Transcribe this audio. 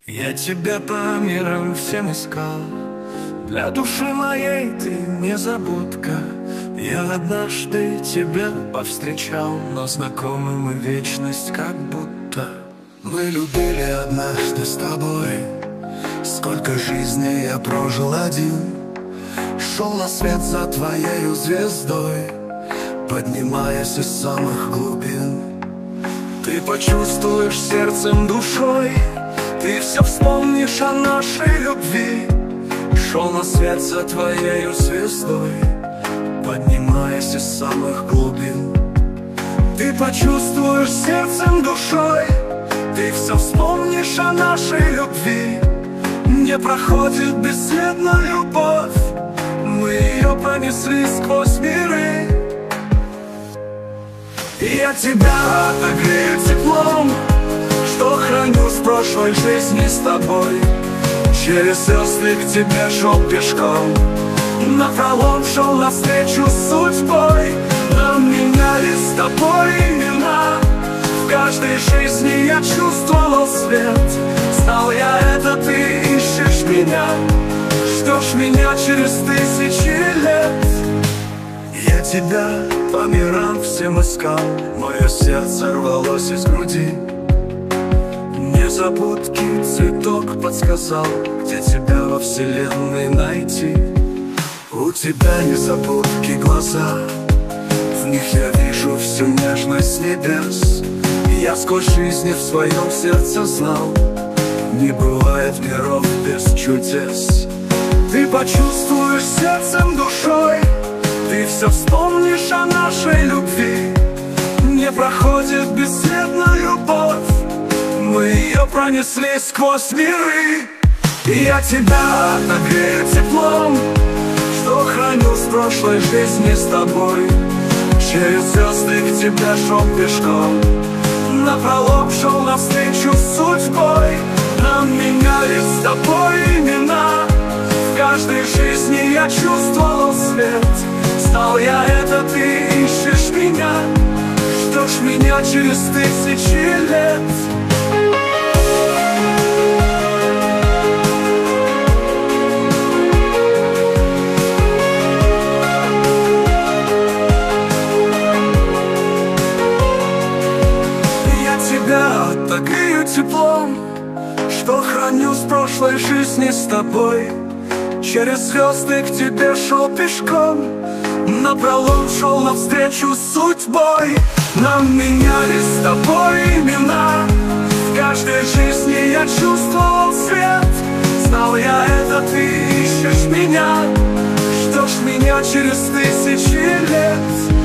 Я тебя по мирам всем искал, для души моей ты незабудка. Я однажды тебя повстречал, но знакомы мы вечность как будто. Мы любили однажды с тобой, сколько жизней я прожил один. Шел на свет за твоею звездой, поднимаясь из самых глубин. Ты почувствуешь сердцем, душой, ты все вспомнишь о нашей любви. Шел на свет за твоею звездой, поднимаясь из самых глубин. Ты почувствуешь сердцем, душой, ты все вспомнишь о нашей любви. Не проходит бесследно любовь, мы ее пронесли сквозь миры. И я тебя отогрею теплом, что храню с прошлой жизни с тобой. Через звезды к тебе шел пешком, напролом шел навстречу с судьбой. Нам менялись с тобой имена, в каждой жизни я чувствовал свет. Знал я это, ты ищешь меня, ждешь меня через тысячи лет. Я тебя по мирам всем искал, мое сердце рвалось из груди. Незабудки цветок подсказал, где тебя во вселенной найти. У тебя незабудки глаза, в них я вижу всю нежность небес. Я сквозь жизни в своем сердце знал, не бывает миров без чудес. Ты почувствуешь сердцем, душой, ты все вспомнишь о нашей любви. Не проходит бесследно любовь, мы ее пронесли сквозь миры. И я тебя отогрею теплом, что храню с прошлой жизни с тобой. Через звезды к тебе шел пешком, напролом шел навстречу с судьбой. Нам менялись с тобой имена, в каждой жизни я чувствовал свет. Знал я это, ты ищешь меня, ждешь меня через тысячи лет. Отогрею теплом, что храню с прошлой жизни с тобой. Через звезды к тебе шел пешком, напролом шел навстречу с судьбой. Нам менялись с тобой имена, в каждой жизни я чувствовал свет. Знал я это, ты ищешь меня, ждешь меня через тысячи лет.